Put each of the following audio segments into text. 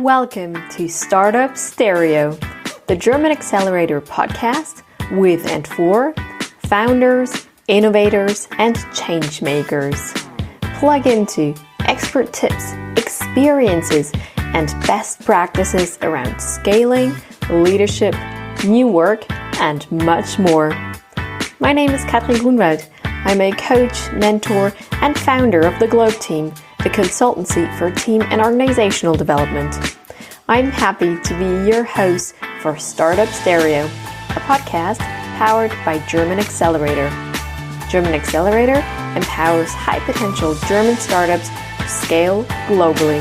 Welcome to Startup Stereo, the German Accelerator podcast with and for founders, innovators, and change makers. Plug into expert tips, experiences, and best practices around scaling, leadership, new work, and much more. My name is Katrin Grunwald. I'm a coach, mentor, and founder of the Globe Team, a consultancy for team and organizational development. I'm happy to be your host for Startup Stereo, a podcast powered by German Accelerator. German Accelerator empowers high-potential German startups to scale globally.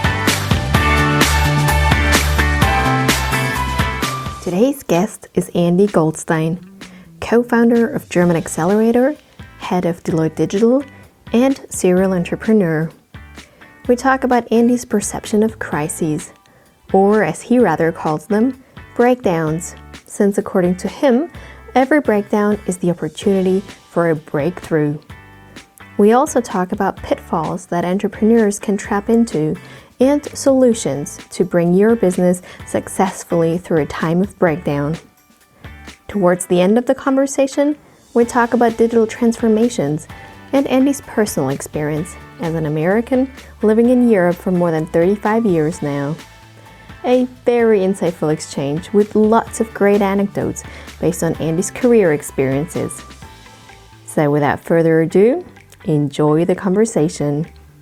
Today's guest is Andy Goldstein, co-founder of German Accelerator, head of Deloitte Digital, and serial entrepreneur. We talk about Andy's perception of crises, or as he rather calls them, breakdowns, since according to him, every breakdown is the opportunity for a breakthrough. We also talk about pitfalls that entrepreneurs can trap into and solutions to bring your business successfully through a time of breakdown. Towards the end of the conversation, we talk about digital transformations and Andy's personal experience as an American living in Europe for more than 35 years now. A very insightful exchange with lots of great anecdotes based on Andy's career experiences. So without further ado, enjoy the conversation.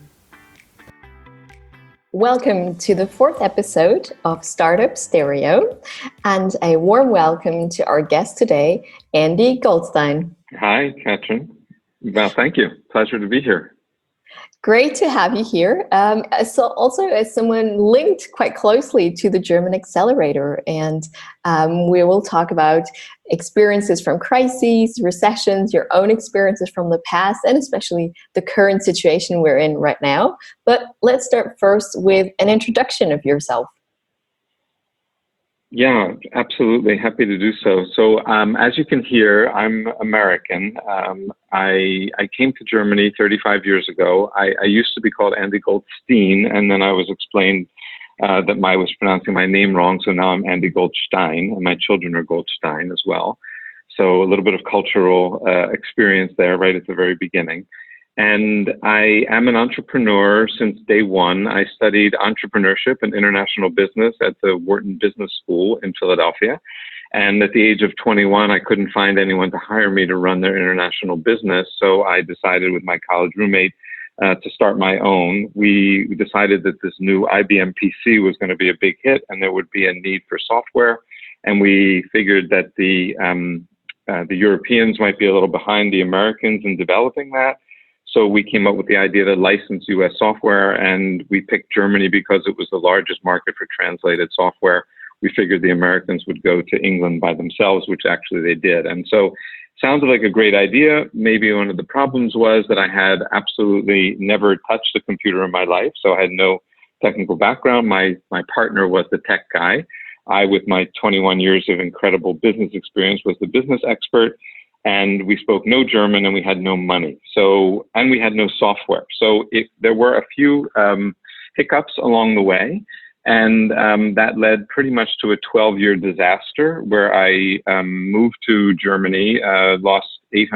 Welcome to the fourth episode of Startup Stereo, and a warm welcome to our guest today, Andy Goldstein. Hi, Katrin. Well, thank you. Pleasure to be here. Great to have you here. So also as someone linked quite closely to the German Accelerator, and we will talk about experiences from crises, recessions, your own experiences from the past, and especially the current situation we're in right now. But let's start first with an introduction of yourself. Yeah, absolutely. Happy to do so. So as you can hear, I'm American. I came to Germany 35 years ago. I used to be called Andy Goldstein, and then I was explained that I was pronouncing my name wrong. So now I'm Andy Goldstein, and my children are Goldstein as well. So a little bit of cultural experience there right at the very beginning. And I am an entrepreneur since day one. I studied entrepreneurship and international business at the Wharton Business School in Philadelphia. And at the age of 21, I couldn't find anyone to hire me to run their international business. So I decided with my college roommate to start my own. We decided that this new IBM PC was going to be a big hit and there would be a need for software. And we figured that the Europeans might be a little behind the Americans in developing that. So we came up with the idea to license US software, and we picked Germany because it was the largest market for translated software. We figured the Americans would go to England by themselves, which actually they did. And so it sounded like a great idea. Maybe one of the problems was that I had absolutely never touched a computer in my life, so I had no technical background. My partner was the tech guy. I, with my 21 years of incredible business experience, was the business expert. And we spoke no German, and we had no money. And we had no software. So there were a few hiccups along the way, and that led pretty much to a 12-year disaster where I moved to Germany, lost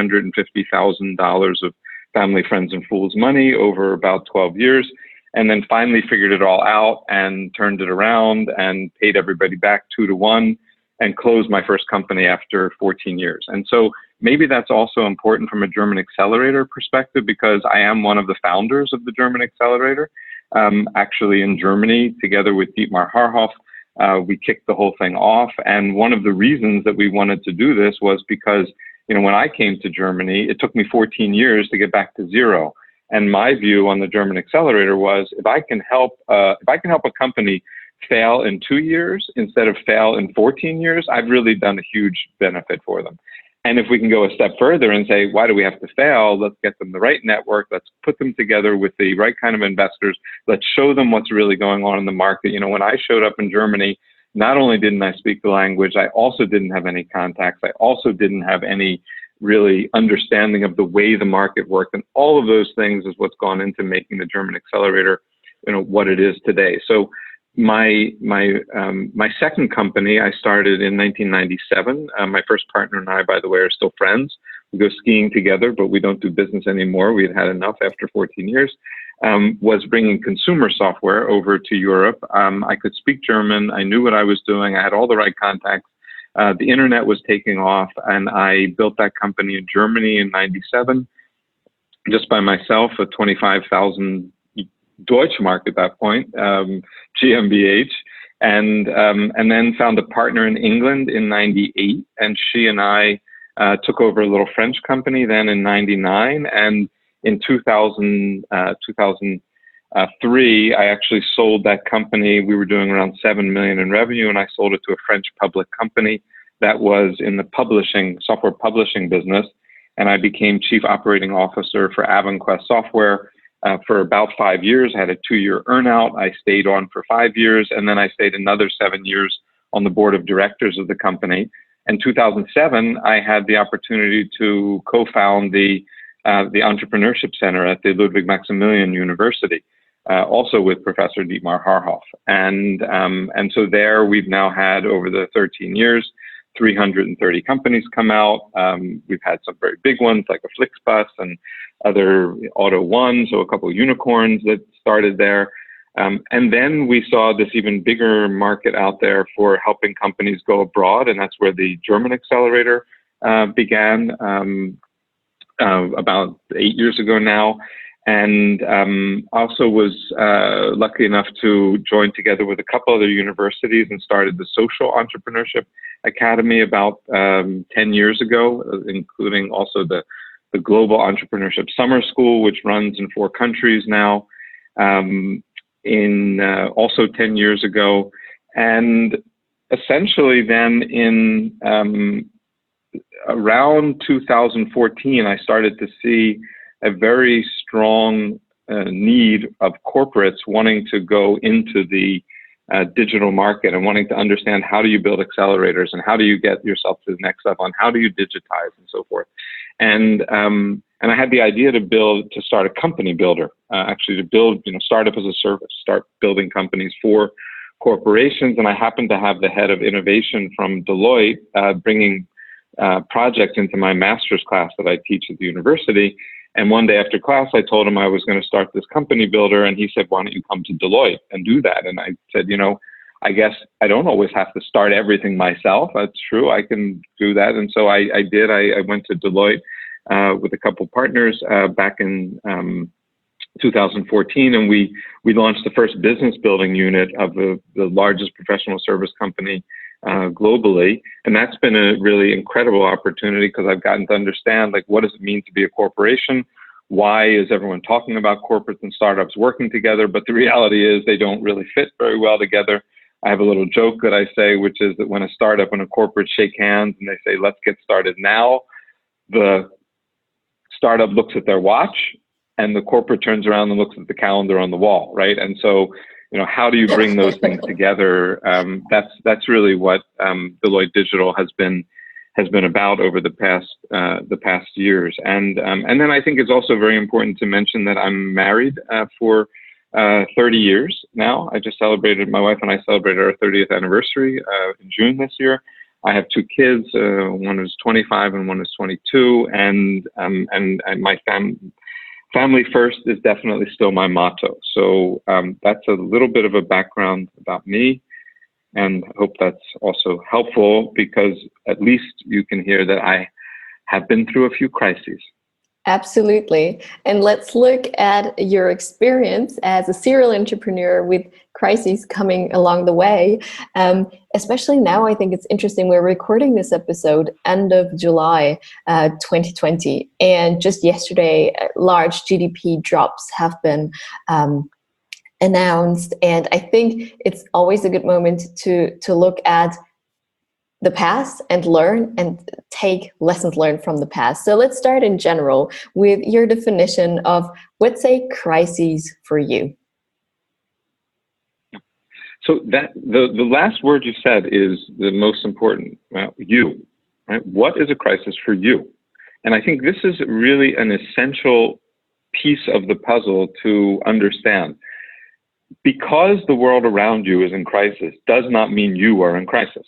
$850,000 of family, friends, and fools money over about 12 years, and then finally figured it all out and turned it around and paid everybody back 2-to-1 and closed my first company after 14 years. And so maybe that's also important from a German Accelerator perspective, because I am one of the founders of the German Accelerator. Actually in Germany, together with Dietmar Harhoff, we kicked the whole thing off. And one of the reasons that we wanted to do this was because, when I came to Germany, it took me 14 years to get back to zero. And my view on the German Accelerator was, if I can help a company fail in 2 years instead of fail in 14 years, I've really done a huge benefit for them. And if we can go a step further and say, why do we have to fail? Let's get them the right network. Let's put them together with the right kind of investors. Let's show them what's really going on in the market. When I showed up in Germany, not only didn't I speak the language, I also didn't have any contacts. I also didn't have any really understanding of the way the market worked. And all of those things is what's gone into making the German Accelerator, what it is today. So My second company I started in 1997. My first partner and I, by the way, are still friends. We go skiing together, but we don't do business anymore. We had enough after 14 years. Was bringing consumer software over to Europe. I could speak German. I knew what I was doing. I had all the right contacts. The internet was taking off, and I built that company in Germany in '97, just by myself, a 25,000 Deutschmark at that point, GmbH, and then found a partner in England in '98, and she and I took over a little French company then in '99, and in 2003, I actually sold that company. We were doing around 7 million in revenue, and I sold it to a French public company that was in the software publishing business. And I became chief operating officer for AvenQuest Software for about 5 years. I had a 2-year earnout. I stayed on for 5 years, and then I stayed another 7 years on the board of directors of the company. In 2007, I had the opportunity to co-found the Entrepreneurship Center at the Ludwig Maximilian University, also with Professor Dietmar Harhoff. And so there we've now had, over the 13 years, 330 companies come out. We've had some very big ones like a Flixbus and other Auto One, so a couple of unicorns that started there. And then we saw this even bigger market out there for helping companies go abroad, and that's where the German Accelerator began. About 8 years ago now, and also was lucky enough to join together with a couple other universities and started the Social Entrepreneurship Academy about 10 years ago, including also the Global Entrepreneurship Summer School, which runs in 4 countries now, also 10 years ago. And essentially then in around 2014, I started to see a very strong need of corporates wanting to go into the digital market and wanting to understand, how do you build accelerators and how do you get yourself to the next level and how do you digitize and so forth. And I had the idea to start a company builder, actually to build, startup as a service, start building companies for corporations. And I happened to have the head of innovation from Deloitte bringing projects into my master's class that I teach at the university. And one day after class, I told him I was going to start this company builder. And he said, why don't you come to Deloitte and do that? And I said, I guess I don't always have to start everything myself. That's true. I can do that. And so I did. I went to Deloitte with a couple partners back in 2014. And we launched the first business building unit of the largest professional service company globally. And that's been a really incredible opportunity because I've gotten to understand, what does it mean to be a corporation? Why is everyone talking about corporates and startups working together? But the reality is they don't really fit very well together. I have a little joke that I say, which is that when a startup and a corporate shake hands and they say, let's get started now, the startup looks at their watch and the corporate turns around and looks at the calendar on the wall, right? And so, how do you bring those things together? That's really what Deloitte Digital has been about over the past years. And then I think it's also very important to mention that I'm married for 30 years now. My wife and I celebrated our 30th anniversary in June this year. I have 2 kids. One is 25 and one is 22. And my family first is definitely still my motto. So that's a little bit of a background about me, and I hope that's also helpful because at least you can hear that I have been through a few crises. Absolutely. And let's look at your experience as a serial entrepreneur with crises coming along the way. Especially now, I think it's interesting. We're recording this episode end of July 2020. And just yesterday, large GDP drops have been announced. And I think it's always a good moment to look at the past and learn and take lessons learned from the past. So let's start in general with your definition of what's a crisis for you. So that the last word you said is the most important. You, right? What is a crisis for you? And I think this is really an essential piece of the puzzle to understand. because the world around you is in crisis does not mean you are in crisis.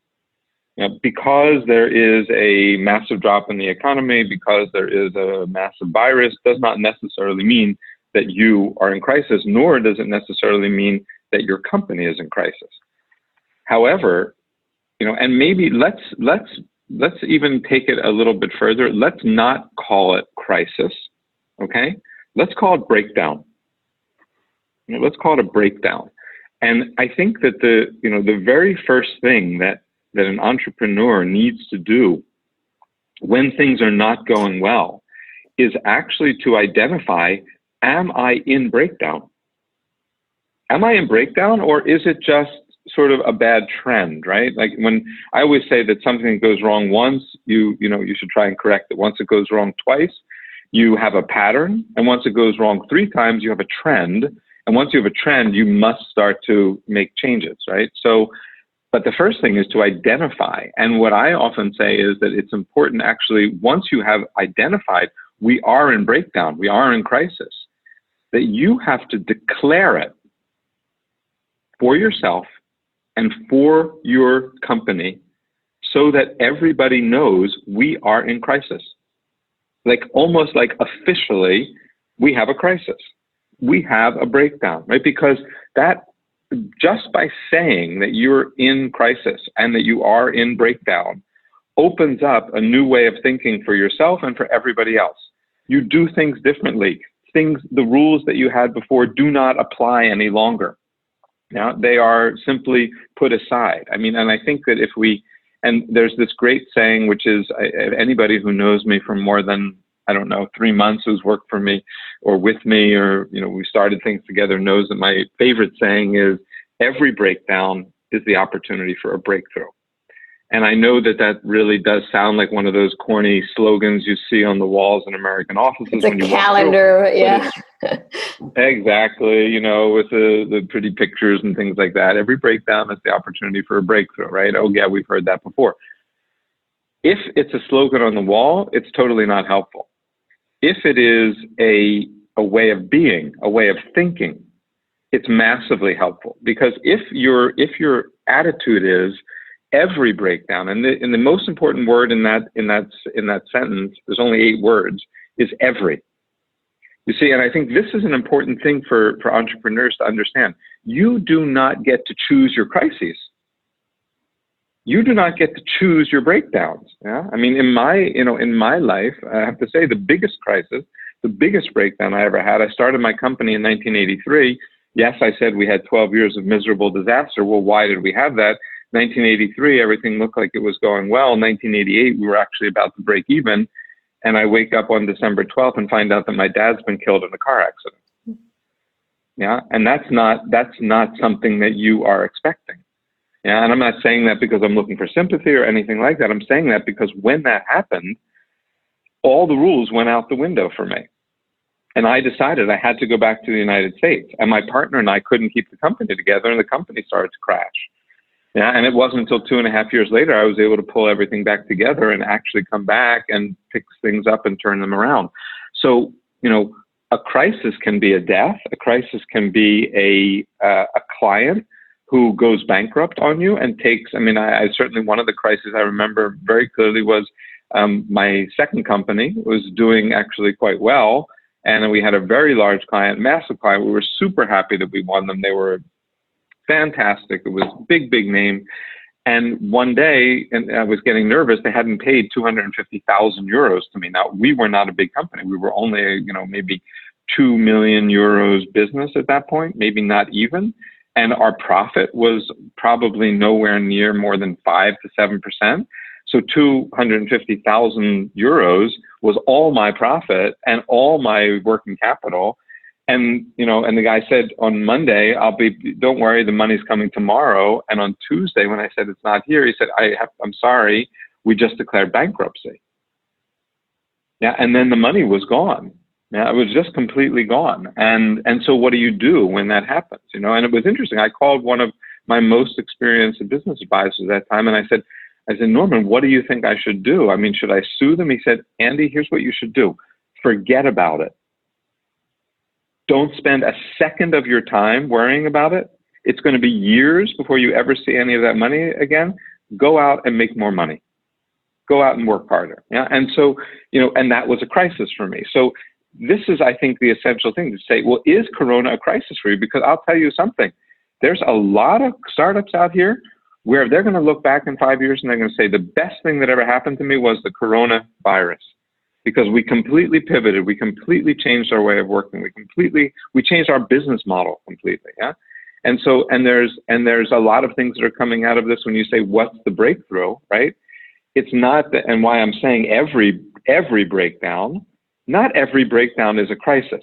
Because there is a massive drop in the economy, because there is a massive virus, does not necessarily mean that you are in crisis, nor does it necessarily mean that your company is in crisis. However, and maybe let's even take it a little bit further. Let's not call it crisis, okay? Let's call it breakdown. Let's call it a breakdown. And I think that the very first thing that an entrepreneur needs to do when things are not going well is actually to identify, am I in breakdown? Am I in breakdown, or is it just sort of a bad trend, right? Like when I always say that something goes wrong once, you should try and correct it. Once it goes wrong twice, you have a pattern. And once it goes wrong 3 times, you have a trend. And once you have a trend, you must start to make changes, right? So, but the first thing is to identify. And what I often say is that it's important actually, once you have identified, we are in breakdown, we are in crisis, that you have to declare it for yourself and for your company so that everybody knows we are in crisis. Like almost like officially, we have a crisis. We have a breakdown, right? Because that, just by saying that you're in crisis and that you are in breakdown, opens up a new way of thinking for yourself and for everybody else. You do things differently. The rules that you had before do not apply any longer. Now, they are simply put aside. I mean, and I think that and there's this great saying, which is, anybody who knows me for more than, 3 months, who's worked for me or with me, or, we started things together, knows that my favorite saying is, every breakdown is the opportunity for a breakthrough. And I know that really does sound like one of those corny slogans you see on the walls in American offices. It's a calendar, yeah. Exactly, with the pretty pictures and things like that. Every breakdown is the opportunity for a breakthrough, right? Oh yeah, we've heard that before. If it's a slogan on the wall, it's totally not helpful. If it is a way of being, a way of thinking, it's massively helpful. Because if your attitude is every breakdown, and the most important word in that sentence, there's only 8 words, is every. You see, and I think this is an important thing for entrepreneurs to understand. You do not get to choose your crises. You do not get to choose your breakdowns. Yeah, I mean, in my life, I have to say the biggest crisis, the biggest breakdown I ever had. I started my company in 1983. Yes, I said we had 12 years of miserable disaster. Well, why did we have that? 1983, everything looked like it was going well. 1988, we were actually about to break even. And I wake up on December 12th and find out that my dad's been killed in a car accident. Yeah, and that's not something that you are expecting. Yeah, and I'm not saying that because I'm looking for sympathy or anything like that. I'm saying that because when that happened, all the rules went out the window for me. And I decided I had to go back to the United States. And my partner and I couldn't keep the company together, and the company started to crash. Yeah, and it wasn't until 2.5 years later I was able to pull everything back together and actually come back and fix things up and turn them around. So, a crisis can be a death. A crisis can be a client who goes bankrupt on you and takes. I certainly, one of the crises I remember very clearly was my second company was doing actually quite well, and we had a very large client, massive client. We were super happy that we won them. They were fantastic. It was big name. And one day, and I was getting nervous, they hadn't paid 250,000 euros to me. Now, we were not a big company. We were only, maybe 2 million euros business at that point, maybe not even. And our profit was probably nowhere near more than 5 to 7%. So 250,000 euros was all my profit and all my working capital. And, and the guy said on Monday, don't worry, the money's coming tomorrow. And on Tuesday, when I said it's not here, he said, I'm sorry, we just declared bankruptcy. Yeah. And then the money was gone. Yeah. It was just completely gone. And so what do you do when that happens? And it was interesting. I called one of my most experienced business advisors at that time. And I said, Norman, what do you think I should do? Should I sue them? He said, Andy, here's what you should do. Forget about it. Don't spend a second of your time worrying about it. It's going to be years before you ever see any of that money again. Go out and make more money. Go out and work harder. Yeah. And so, and that was a crisis for me. So this is, I think, the essential thing to say, well, is Corona a crisis for you? Because I'll tell you something. There's a lot of startups out here where they're going to look back in 5 years and they're going to say the best thing that ever happened to me was the coronavirus, because we completely pivoted. We completely changed our way of working. We changed our business model completely. Yeah. And so, and there's a lot of things that are coming out of this when you say, what's the breakthrough, right? It's not that, and why I'm saying every breakdown, not every breakdown is a crisis.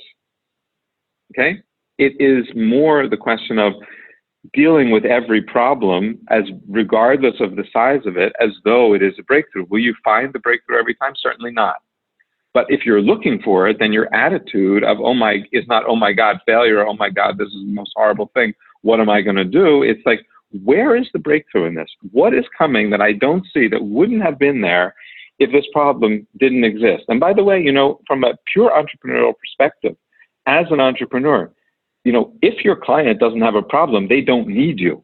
Okay. It is more the question of dealing with every problem as regardless of the size of it, as though it is a breakthrough. Will you find the breakthrough every time? Certainly not. But if you're looking for it, then your attitude of, is not, oh my God, failure, oh my God, this is the most horrible thing, what am I going to do? It's like, where is the breakthrough in this? What is coming that I don't see that wouldn't have been there if this problem didn't exist? And by the way, from a pure entrepreneurial perspective, as an entrepreneur, if your client doesn't have a problem, they don't need you.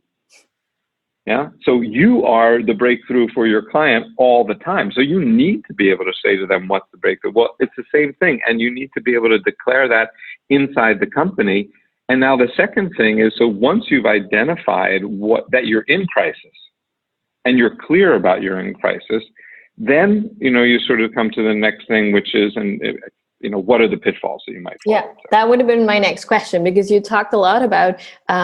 Yeah. So you are the breakthrough for your client all the time. So you need to be able to say to them, what's the breakthrough? Well, it's the same thing. And you need to be able to declare that inside the company. And now the second thing is, so once you've identified that you're in crisis and you're clear about you're in crisis, then, you sort of come to the next thing, which is, what are the pitfalls that you might fall into? That would have been my next question, because you talked a lot about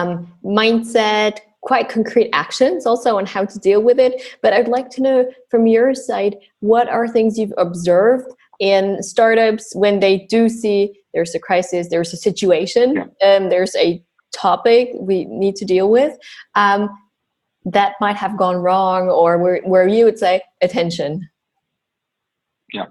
mindset, quite concrete actions also on how to deal with it. But I'd like to know from your side, what are things you've observed in startups when they do see there's a crisis, there's a situation, there's a topic we need to deal with that might have gone wrong, or where you would say, attention? Yeah.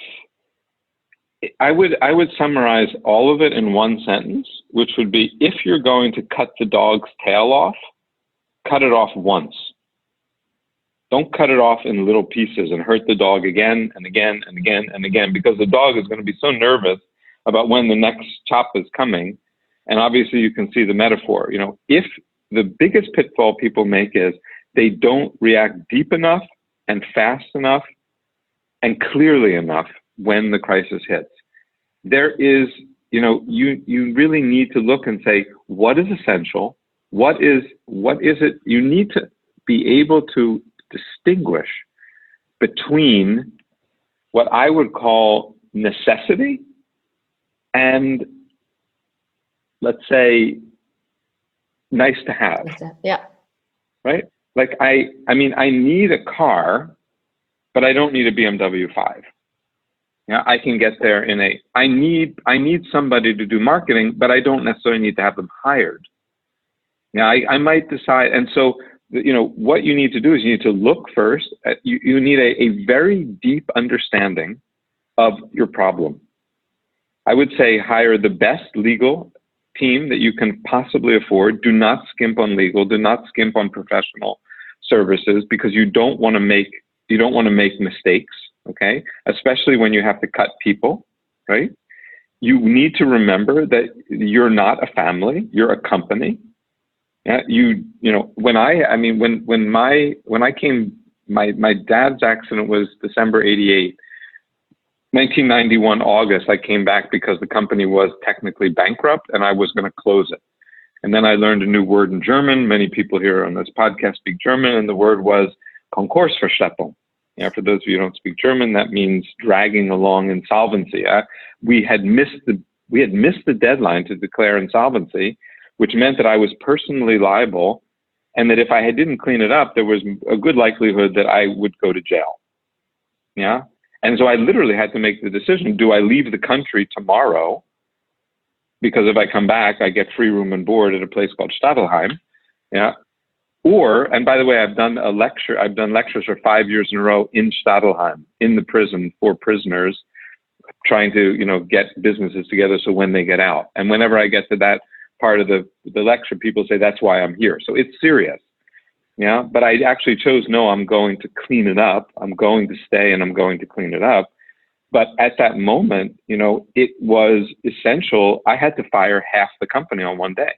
I would summarize all of it in one sentence, which would be, if you're going to cut the dog's tail off, cut it off once. Don't cut it off in little pieces and hurt the dog again and again and again and again, because the dog is going to be so nervous about when the next chop is coming. And obviously you can see the metaphor. If the biggest pitfall people make is they don't react deep enough and fast enough and clearly enough when the crisis hits. There is, you really need to look and say, what is essential? What is it? You need to be able to distinguish between what I would call necessity and, let's say, nice to have. Yeah. Right? Like I need a car, but I don't need a BMW 5. Yeah, I can get there I need somebody to do marketing, but I don't necessarily need to have them hired. Yeah, I might decide. And so, what you need to do is you need to look first at, you need a very deep understanding of your problem. I would say hire the best legal team that you can possibly afford. Do not skimp on legal. Do not skimp on professional services, because you don't want to make mistakes. Okay, especially when you have to cut people, right? You need to remember that you're not a family; you're a company. Yeah, when I came, my dad's accident was December '88. 1991 August, I came back because the company was technically bankrupt and I was going to close it. And then I learned a new word in German. Many people here on this podcast speak German, and the word was Konkursverschleppung. Yeah, for those of you who don't speak German, that means dragging along insolvency. We had missed the deadline to declare insolvency, which meant that I was personally liable, and that if I didn't clean it up, there was a good likelihood that I would go to jail. Yeah, and so I literally had to make the decision: do I leave the country tomorrow? Because if I come back, I get free room and board at a place called Stadelheim. Yeah. And by the way, I've done lectures for 5 years in a row in Stadelheim, in the prison for prisoners, trying to, get businesses together so when they get out. And whenever I get to that part of the lecture, people say, that's why I'm here. So it's serious. Yeah. But I actually chose, no, I'm going to clean it up. I'm going to stay and I'm going to clean it up. But at that moment, it was essential. I had to fire half the company on one day.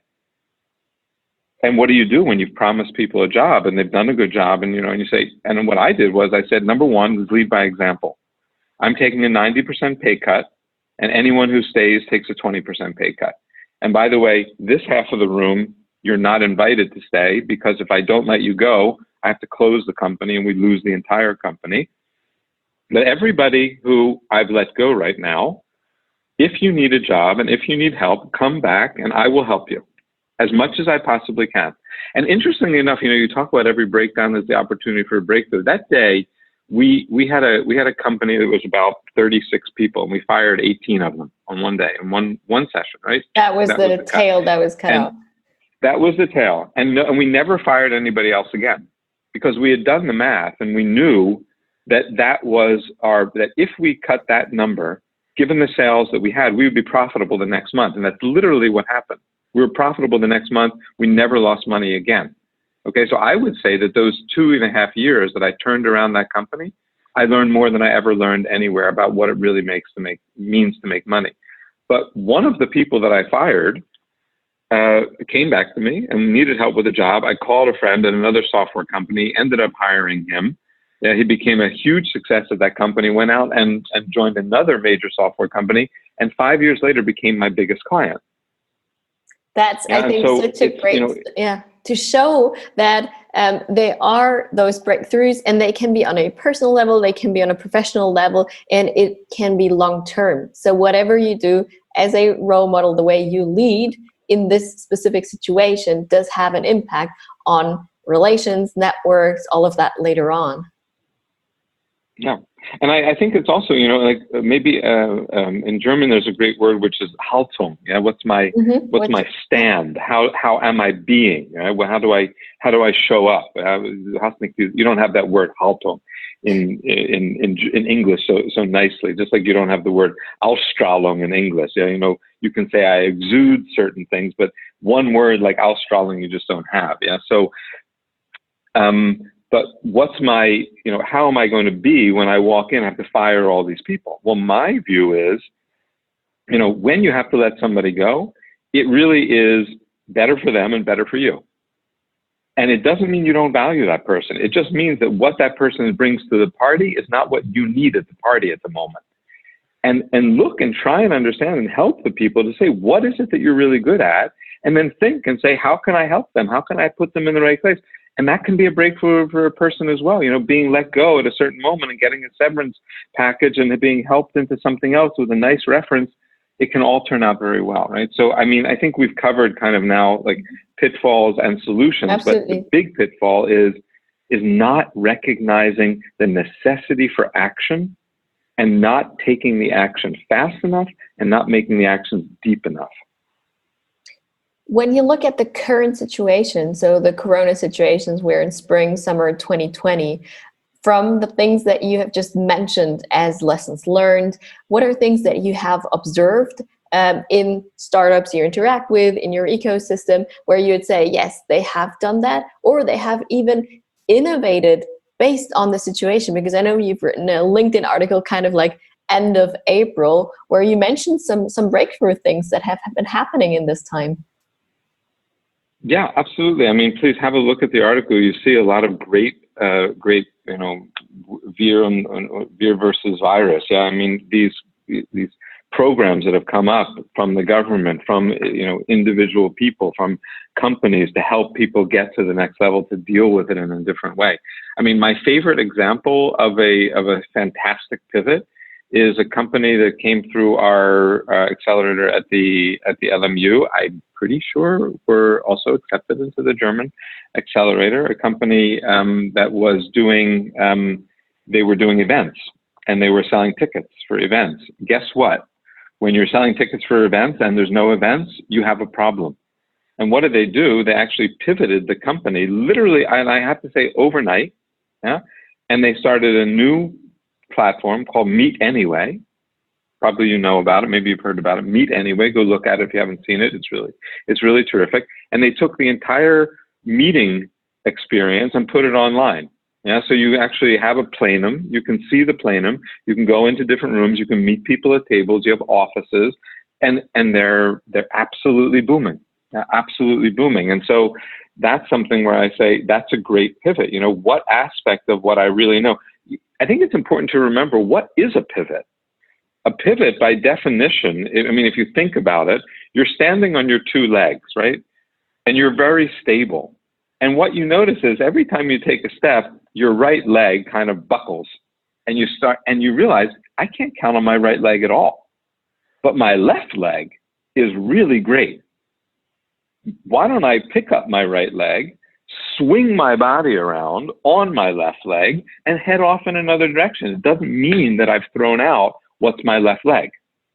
And what do you do when you've promised people a job and they've done a good job? And, and you say, and what I did was I said, number one is lead by example. I'm taking a 90% pay cut, and anyone who stays takes a 20% pay cut. And by the way, this half of the room, you're not invited to stay, because if I don't let you go, I have to close the company and we lose the entire company. But everybody who I've let go right now, if you need a job and if you need help, come back and I will help you as much as I possibly can. And interestingly enough, you talk about every breakdown as the opportunity for a breakthrough. That day, we had a company that was about 36 people, and we fired 18 of them on one day in one session, right? That was the tail that was cut off. That was the tail. And we never fired anybody else again, because we had done the math and we knew that that if we cut that number, given the sales that we had, we would be profitable the next month. And that's literally what happened. We were profitable the next month. We never lost money again. Okay, so I would say that those 2.5 years that I turned around that company, I learned more than I ever learned anywhere about what it really means to make money. But one of the people that I fired came back to me and needed help with a job. I called a friend at another software company, ended up hiring him. He became a huge success at that company, went out and joined another major software company, and 5 years later became my biggest client. That's, I think, such a great, to show that there are those breakthroughs, and they can be on a personal level, they can be on a professional level, and it can be long-term. So whatever you do as a role model, the way you lead in this specific situation does have an impact on relations, networks, all of that later on. Yeah. And I think it's also, maybe in German, there's a great word, which is Haltung. Yeah. What's my stand? How am I being? Well, how do I show up? You don't have that word Haltung in English so nicely, just like you don't have the word Ausstrahlung in English. Yeah. You can say I exude certain things, but one word like Ausstrahlung, you just don't have. Yeah. So, but what's my, how am I going to be when I walk in? I have to fire all these people. Well, my view is, when you have to let somebody go, it really is better for them and better for you. And it doesn't mean you don't value that person. It just means that what that person brings to the party is not what you need at the party at the moment. And look and try and understand and help the people to say, what is it that you're really good at? And then think and say, how can I help them? How can I put them in the right place? And that can be a breakthrough for a person as well. Being let go at a certain moment and getting a severance package and being helped into something else with a nice reference, it can all turn out very well, right? So, I think we've covered kind of now like pitfalls and solutions. Absolutely. But the big pitfall is not recognizing the necessity for action and not taking the action fast enough and not making the actions deep enough. When you look at the current situation, so the corona situations, we're in spring, summer 2020, from the things that you have just mentioned as lessons learned, what are things that you have observed in startups you interact with, in your ecosystem, where you would say, yes, they have done that, or they have even innovated based on the situation? Because I know you've written a LinkedIn article kind of like end of April, where you mentioned some breakthrough things that have been happening in this time. Yeah, absolutely. Please have a look at the article. You see a lot of great, vir versus virus. Yeah, these programs that have come up from the government, from individual people, from companies to help people get to the next level to deal with it in a different way. My favorite example of a fantastic pivot is a company that came through our accelerator at the LMU. I'm pretty sure we're also accepted into the German accelerator, a company that was doing, they were doing events and they were selling tickets for events. Guess what? When you're selling tickets for events and there's no events, you have a problem. And what did they do? They actually pivoted the company literally, and I have to say overnight, yeah, and they started a new platform called Meet Anyway. Probably you know about it. Maybe you've heard about it. Meet Anyway. Go look at it if you haven't seen it. It's really terrific. And they took the entire meeting experience and put it online. Yeah, so you actually have a plenum. You can see the plenum. You can go into different rooms. You can meet people at tables. You have offices, and they're absolutely booming. They're absolutely booming. And so that's something where I say that's a great pivot. You know, what aspect of what I really know? I think it's important to remember, what is a pivot? A pivot, by definition, I mean, if you think about it, you're standing on your two legs, right? And you're very stable. And what you notice is every time you take a step, your right leg kind of buckles, and you realize, I can't count on my right leg at all, but my left leg is really great. Why don't I pick up my right leg, swing my body around on my left leg, and head off in another direction? It doesn't mean that I've thrown out what's my left leg.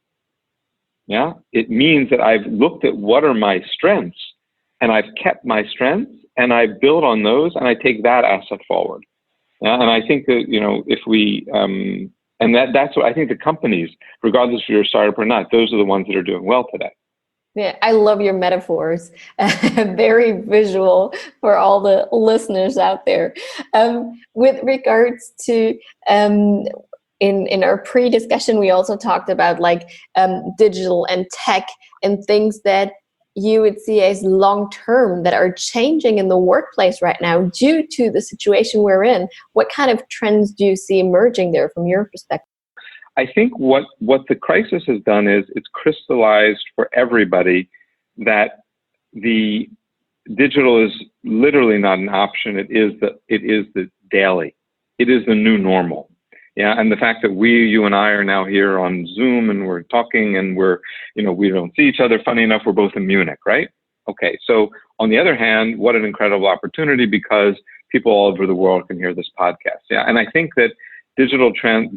Yeah, it means that I've looked at what are my strengths, and I've kept my strengths, and I build on those, and I take that asset forward. Yeah, and I think that, you know, if we and that's what I think the companies, regardless if you're a startup or not, those are the ones that are doing well today. Yeah, I love your metaphors. Very visual for all the listeners out there. With regards to in our pre-discussion, we also talked about like digital and tech and things that you would see as long-term that are changing in the workplace right now due to the situation we're in. What kind of trends do you see emerging there from your perspective? I think what the crisis has done is it's crystallized for everybody that the digital is literally not an option. It is the daily. It is the new normal. Yeah, and the fact that you and I are now here on Zoom and we're talking and we don't see each other. Funny enough, we're both in Munich, right? Okay, so on the other hand, what an incredible opportunity, because people all over the world can hear this podcast. Yeah, and I think that digital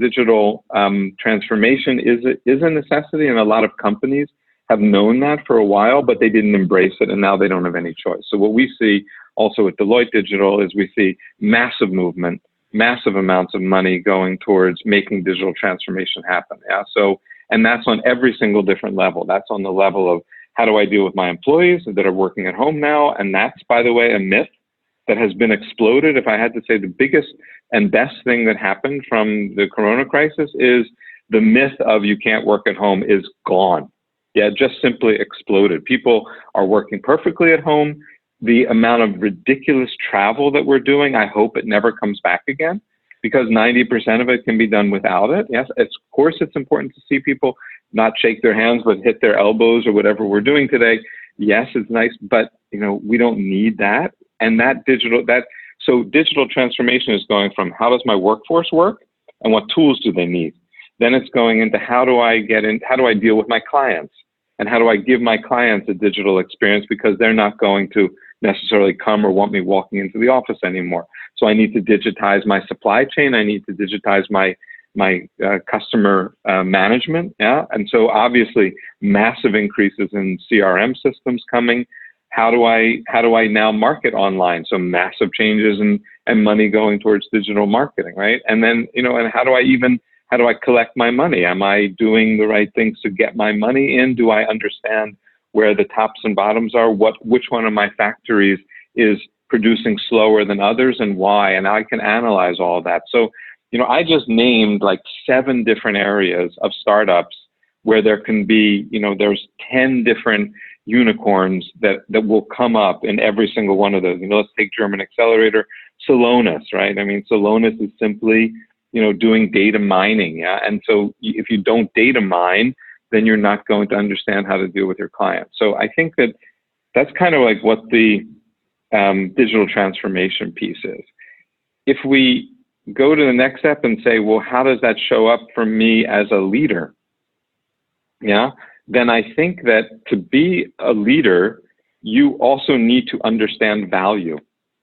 transformation is a necessity, and a lot of companies have known that for a while, but they didn't embrace it, and now they don't have any choice. So what we see also at Deloitte Digital is we see massive movement, massive amounts of money going towards making digital transformation happen. Yeah. So, and that's on every single different level. That's on the level of, how do I deal with my employees that are working at home now? And that's, by the way, a myth that has been exploded. If I had to say the biggest and best thing that happened from the Corona crisis, is the myth of you can't work at home is gone. Yeah, just simply exploded. People are working perfectly at home. The amount of ridiculous travel that we're doing, I hope it never comes back again, because 90% of it can be done without it. Yes, of course, it's important to see people not shake their hands, but hit their elbows or whatever we're doing today. Yes, it's nice, but we don't need that. And so digital transformation is going from, how does my workforce work and what tools do they need? Then it's going into, how do I deal with my clients? And how do I give my clients a digital experience, because they're not going to necessarily come or want me walking into the office anymore. So I need to digitize my supply chain. I need to digitize my customer management. Yeah. And so obviously massive increases in CRM systems coming. How do I now market online? So massive changes and money going towards digital marketing, right? And then, and how do I collect my money? Am I doing the right things to get my money in? Do I understand where the tops and bottoms are? Which one of my factories is producing slower than others, and why? And I can analyze all that. So, I just named like 7 different areas of startups where there can be, there's 10 different unicorns that will come up in every single one of those. Let's take German Accelerator, Celonis, right? I mean, Celonis is simply, doing data mining. Yeah. And so if you don't data mine, then you're not going to understand how to deal with your clients. So I think that's kind of like what the digital transformation piece is. If we go to the next step and say, well, how does that show up for me as a leader? Yeah. Then I think that to be a leader, you also need to understand value.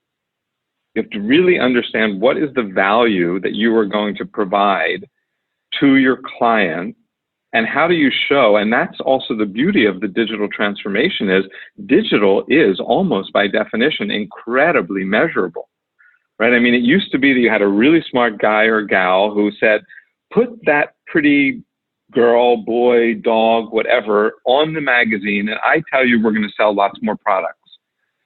You have to really understand what is the value that you are going to provide to your client, and how do you show? And that's also the beauty of the digital transformation, is digital is almost by definition incredibly measurable, right? I mean, it used to be that you had a really smart guy or gal who said, put that pretty girl, boy, dog, whatever, on the magazine, and I tell you we're going to sell lots more products.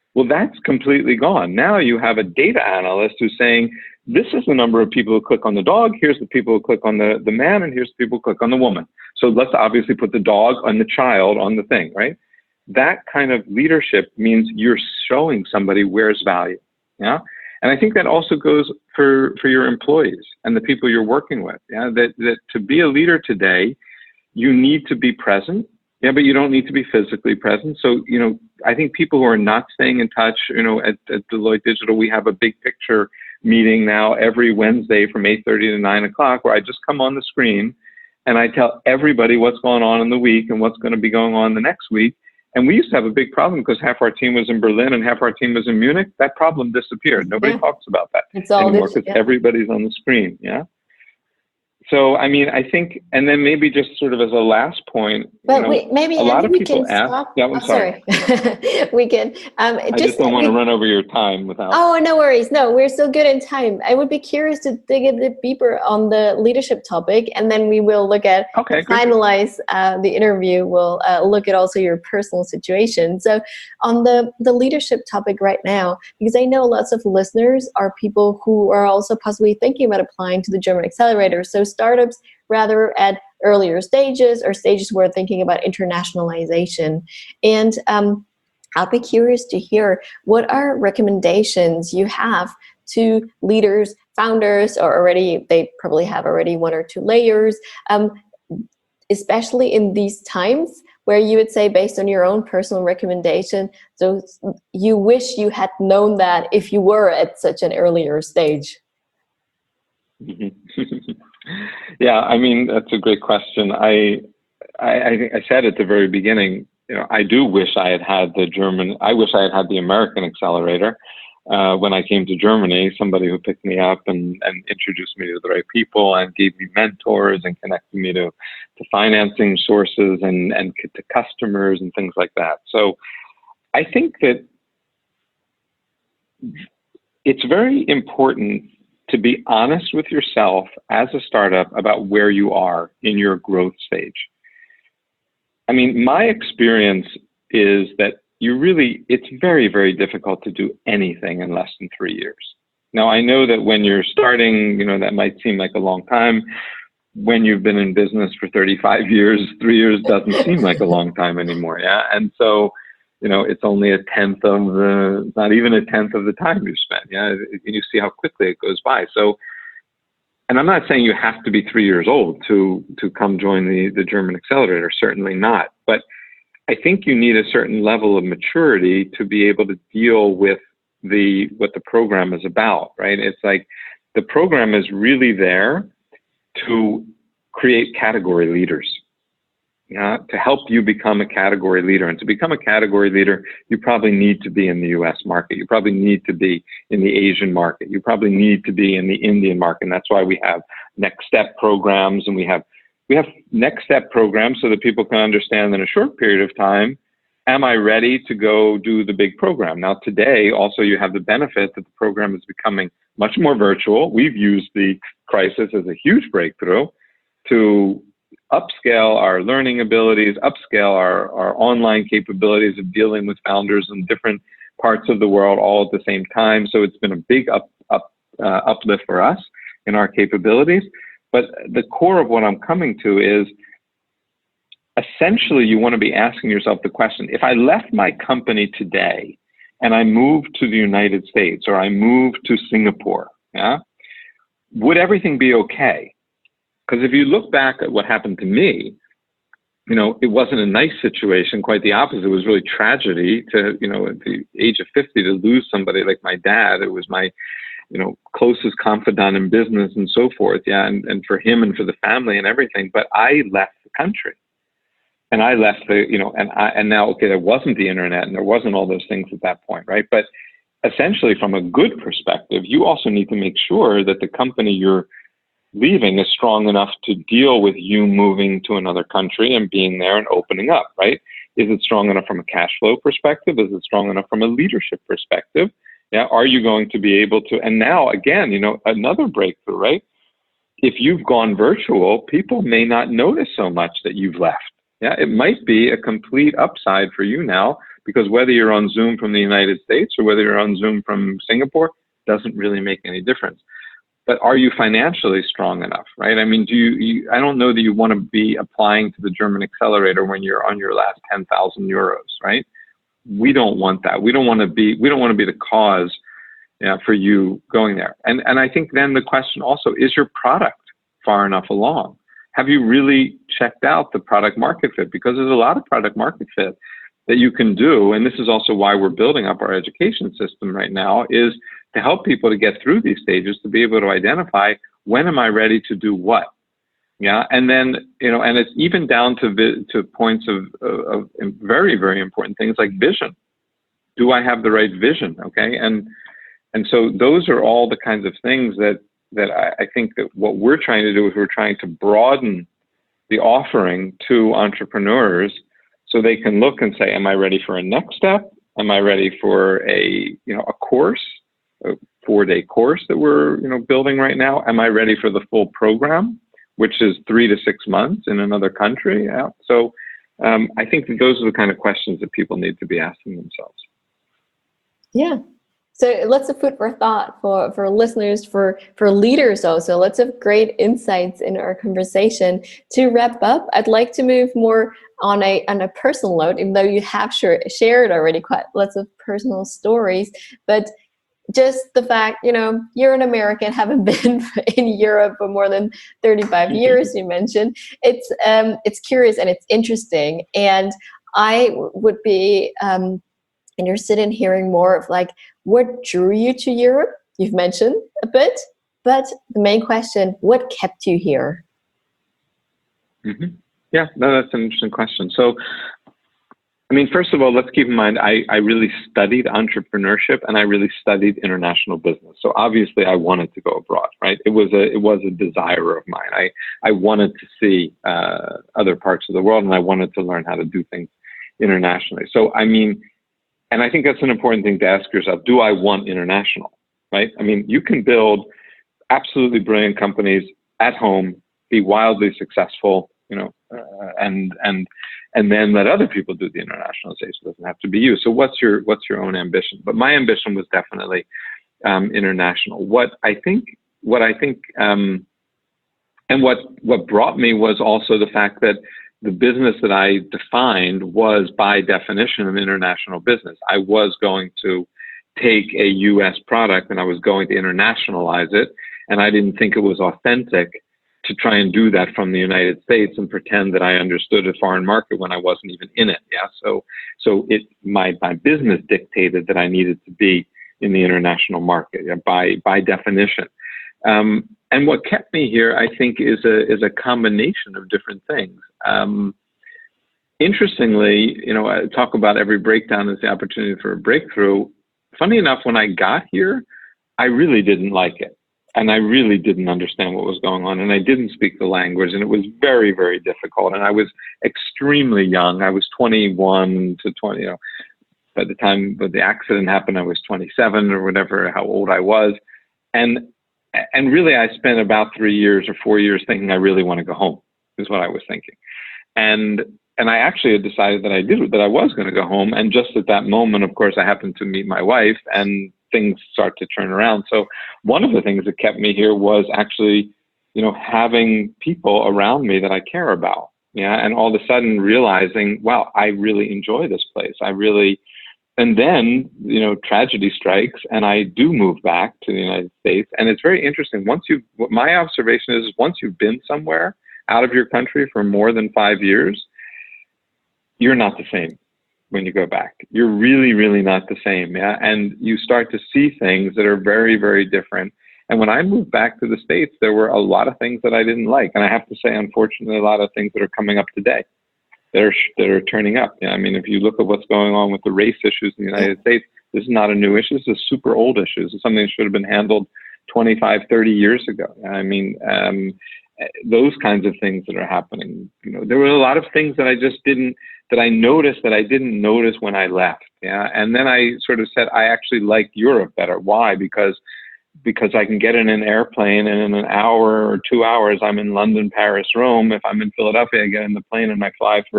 Well, that's completely gone. Now you have a data analyst who's saying, this is the number of people who click on the dog, here's the people who click on the man, and here's the people who click on the woman. So let's obviously put the dog and the child on the thing, right? That kind of leadership means you're showing somebody where's value, yeah? And I think that also goes for your employees and the people you're working with, yeah? That to be a leader today, you need to be present, yeah, but you don't need to be physically present. So, I think people who are not staying in touch, at Deloitte Digital, we have a big picture meeting now every Wednesday from 8:30 to 9 o'clock, where I just come on the screen and I tell everybody what's going on in the week and what's going to be going on the next week. And we used to have a big problem because half our team was in Berlin and half our team was in Munich. That problem disappeared. Nobody talks about that anymore because everybody's on the screen, yeah? So, I mean, I think, and then maybe just sort of as a last point, but maybe a lot of we people can ask. stop. Yeah, I'm sorry. We can. I just don't want to run over your time without. Oh, no worries. No, we're still good in time. I would be curious to dig a bit deeper on the leadership topic, and then we will look at finalize the interview. We'll look at also your personal situation. So, on the leadership topic right now, because I know lots of listeners are people who are also possibly thinking about applying to the German Accelerator. So startups rather at earlier stages or stages where thinking about internationalization. And I'll be curious to hear what are recommendations you have to leaders, founders, or they probably have already one or two layers, especially in these times where you would say, based on your own personal recommendation, so you wish you had known that if you were at such an earlier stage. Yeah, I mean, that's a great question. I think I said at the very beginning, I do wish I had had I wish I had had the American accelerator when I came to Germany, somebody who picked me up and introduced me to the right people and gave me mentors and connected me to financing sources and to customers and things like that. So I think that it's very important to be honest with yourself as a startup about where you are in your growth stage. I mean, my experience is that it's very, very difficult to do anything in less than 3 years. Now, I know that when you're starting, that might seem like a long time. When you've been in business for 35 years, 3 years doesn't seem like a long time anymore, yeah? And so, it's only not even a tenth of the time you spent. Yeah, you see how quickly it goes by. So, and I'm not saying you have to be 3 years old to come join the German Accelerator. Certainly not. But I think you need a certain level of maturity to be able to deal with what the program is about, right? It's like the program is really there to create category leaders. To help you become a category leader. And to become a category leader, you probably need to be in the US market. You probably need to be in the Asian market. You probably need to be in the Indian market. And that's why we have next step programs, and we have next step programs so that people can understand in a short period of time, am I ready to go do the big program? Now, today, also, you have the benefit that the program is becoming much more virtual. We've used the crisis as a huge breakthrough to upscale our learning abilities, upscale our online capabilities of dealing with founders in different parts of the world all at the same time. So it's been a big uplift for us in our capabilities. But the core of what I'm coming to is essentially you want to be asking yourself the question, if I left my company today and I moved to the United States or I moved to Singapore, yeah, would everything be okay? Because if you look back at what happened to me, it wasn't a nice situation, quite the opposite. It was really tragedy to, at the age of 50 to lose somebody like my dad. It was my, closest confidant in business and so forth. Yeah. And for him and for the family and everything. But I left the country and I left and now, okay, there wasn't the internet and there wasn't all those things at that point. Right. But essentially from a good perspective, you also need to make sure that the company you're leaving is strong enough to deal with you moving to another country and being there and opening up, right? Is it strong enough from a cash flow perspective? Is it strong enough from a leadership perspective? Yeah, are you going to be able to, and now again, another breakthrough, right? If you've gone virtual, people may not notice so much that you've left. Yeah, it might be a complete upside for you now because whether you're on Zoom from the United States or whether you're on Zoom from Singapore doesn't really make any difference. But are you financially strong enough, right? I mean, I don't know that you want to be applying to the German accelerator when you're on your last 10,000 euros, right? We don't want that. We don't want to be the cause, for you going there. And I think then the question also, is your product far enough along? Have you really checked out the product market fit? Because there's a lot of product market fit that you can do. And this is also why we're building up our education system right now, is to help people to get through these stages, to be able to identify, when am I ready to do what? Yeah. And then, and it's even down to points of very, very important things like vision. Do I have the right vision? Okay. And so those are all the kinds of things that I think that what we're trying to do is we're trying to broaden the offering to entrepreneurs so they can look and say, am I ready for a next step? Am I ready for a course, a 4-day course that we're, building right now? Am I ready for the full program, which is 3 to 6 months in another country? Yeah. So I think that those are the kind of questions that people need to be asking themselves. Yeah. So lots of food for thought for listeners, for leaders also. Lots of great insights in our conversation. To wrap up, I'd like to move more on a personal note, even though you have shared already quite lots of personal stories. But just the fact, you're an American, haven't been in Europe for more than 35 years, you mentioned. It's curious and it's interesting. And I would be interested in hearing more of what drew you to Europe. You've mentioned a bit, but the main question, what kept you here? Mm-hmm. Yeah, no, that's an interesting question. So, I mean, first of all, let's keep in mind, I really studied entrepreneurship and I really studied international business. So obviously I wanted to go abroad, right? It was a desire of mine. I wanted to see other parts of the world, and I wanted to learn how to do things internationally. So, I mean, and I think that's an important thing to ask yourself. Do I want international, right? I mean, you can build absolutely brilliant companies at home, be wildly successful, and then let other people do the internationalization. It doesn't have to be you. So what's your own ambition? But my ambition was definitely international. What I think, and what brought me was also the fact that the business that I defined was by definition an international business. I was going to take a US product and I was going to internationalize it. And I didn't think it was authentic to try and do that from the United States and pretend that I understood a foreign market when I wasn't even in it. Yeah. So my business dictated that I needed to be in the international market, by definition. And what kept me here, I think, is a combination of different things. Interestingly, I talk about every breakdown as the opportunity for a breakthrough. Funny enough, when I got here, I really didn't like it. And I really didn't understand what was going on. And I didn't speak the language. And it was very, very difficult. And I was extremely young. I was 21 to 20. By the time the accident happened, I was 27 or whatever, how old I was. And really, I spent about 3 years or 4 years thinking I really want to go home, is what I was thinking. And I actually had decided that I was going to go home. And just at that moment, of course, I happened to meet my wife and things start to turn around. So one of the things that kept me here was actually, having people around me that I care about. Yeah. And all of a sudden realizing, wow, I really enjoy this place. And then, tragedy strikes and I do move back to the United States. And it's very interesting. What my observation is once you've been somewhere out of your country for more than 5 years, you're not the same when you go back. You're really, really not the same. Yeah. And you start to see things that are very, very different. And when I moved back to the States, there were a lot of things that I didn't like. And I have to say, unfortunately, a lot of things that are coming up today that are turning up. Yeah. I mean, if you look at what's going on with the race issues in the United States, this is not a new issue. This is a super old issue. This is something that should have been handled 25, 30 years ago. I mean, those kinds of things that are happening. There were a lot of things that I noticed that I didn't notice when I left. Yeah. And then I sort of said, I actually like Europe better. Why? Because I can get in an airplane and in an hour or 2 hours, I'm in London, Paris, Rome. If I'm in Philadelphia, I get in the plane and I fly for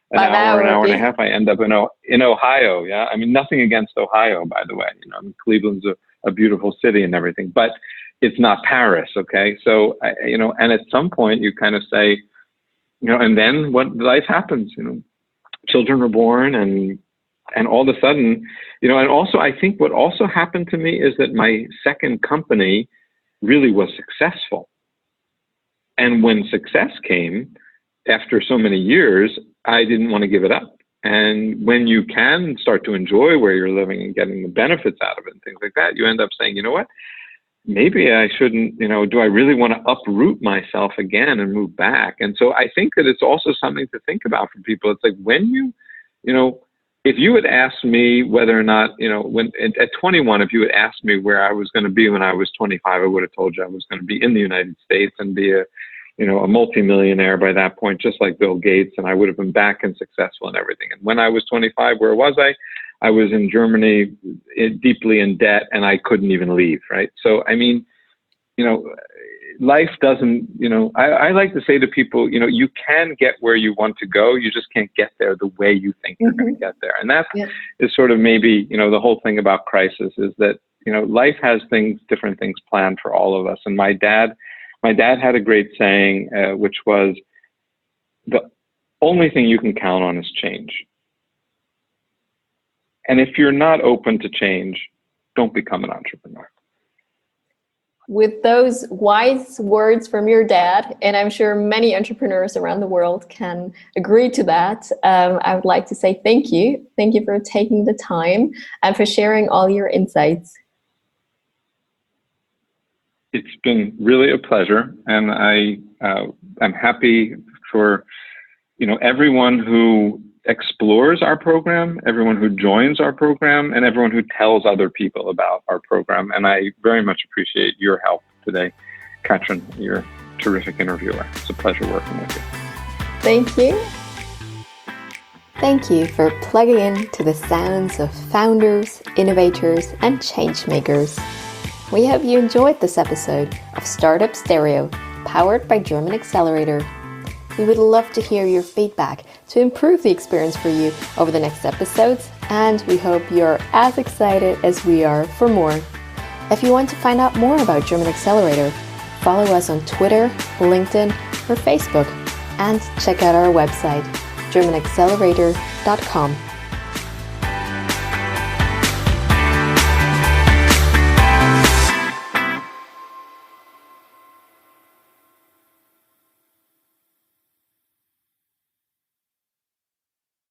an hour and a half, I end up in Ohio. Yeah. I mean, nothing against Ohio, by the way. I mean, Cleveland's a beautiful city and everything, but it's not Paris. Okay. So, and at some point you kind of say, and then what life happens, children were born and all of a sudden, and also I think what also happened to me is that my second company really was successful. And when success came after so many years, I didn't want to give it up. And when you can start to enjoy where you're living and getting the benefits out of it and things like that, you end up saying, you know what, maybe I shouldn't, do I really want to uproot myself again and move back? And so I think that it's also something to think about for people. It's like when if you had asked me whether or not, when at 21, if you had asked me where I was going to be when I was 25, I would have told you I was going to be in the United States and be a multimillionaire by that point, just like Bill Gates, and I would have been back and successful and everything. And when I was 25, where was I? I was in Germany, deeply in debt, and I couldn't even leave, right? So, I mean, life doesn't, I like to say to people, you can get where you want to go, you just can't get there the way you think you're going to get there. And that is sort of maybe, the whole thing about crisis is that, life has different things planned for all of us. And my dad had a great saying, which was, the only thing you can count on is change. And if you're not open to change, don't become an entrepreneur. With those wise words from your dad, and I'm sure many entrepreneurs around the world can agree to that, I would like to say thank you. Thank you for taking the time and for sharing all your insights. It's been really a pleasure, and I'm happy for everyone who explores our program, everyone who joins our program, and everyone who tells other people about our program. And I very much appreciate your help today, Katrin. You're a terrific interviewer. It's a pleasure working with you. Thank you. Thank you for plugging in to the sounds of founders, innovators, and change makers. We hope you enjoyed this episode of Startup Stereo, powered by German Accelerator. We would love to hear your feedback to improve the experience for you over the next episodes, and we hope you're as excited as we are for more. If you want to find out more about German Accelerator, follow us on Twitter, LinkedIn, or Facebook, and check out our website, germanaccelerator.com.